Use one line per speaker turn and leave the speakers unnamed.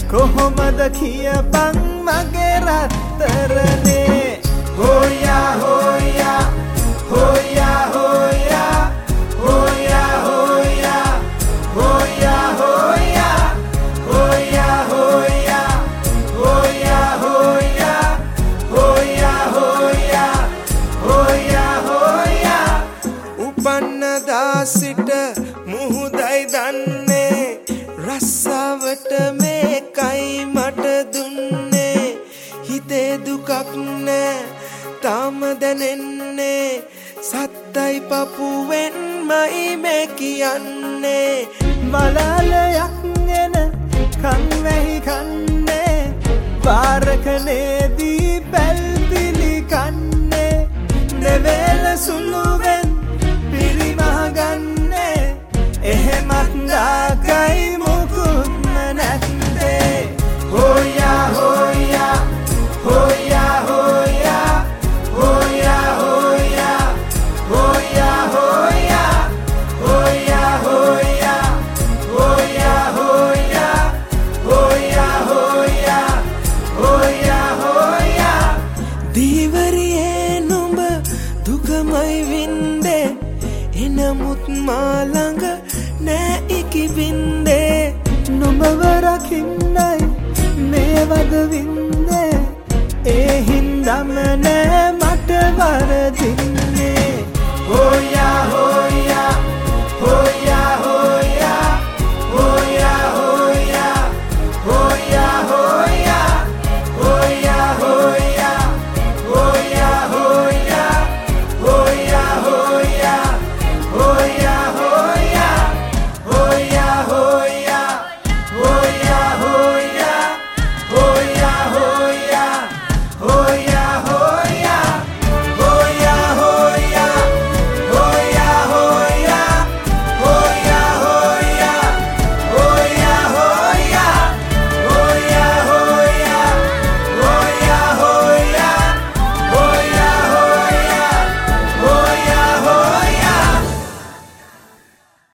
කොහොමද කියපන් මගේ රත්තරනේ හොයා හොයා හොයා හොයා හොයා හොයා හොයා හොයා හොයා හොයා හොයා හොයා හොයා හොයා හොයා හොයා උපන්නදා සිට මුහුදයි දන්නේ රස්සාවට මේකයි මට දුන්නේ හිතේ දුකක් නෑ තාම දැනෙන්නේ සත්තයි පපුවෙන්මයි මේ කියන්නේ වලාලයක් එන කන් වැහි කන්නේ වාරකනේදී පැල්පිලි කන්නේ දෙවේල සුළුවෙන් පිරිමහ ගන්නේ එහෙමත් දාකයි මුකුත්ම නැත්තේ හොයා හොයා හොයා හොයා හොයා හොයා හොයා හොයා හොයා හොයා හොයා හොයා හොයා හොයා හොයා හොයා දීවරියේ නුඹ දුකමයි වින්දේ එනමුත් මා ළඟ නෑ ඉකි බින්දේ නුඹව රකින්නයි මේ වද වින්දේ ඒ හින්දම නෑ මට වරදින්නේ හොයා හොයා හොයා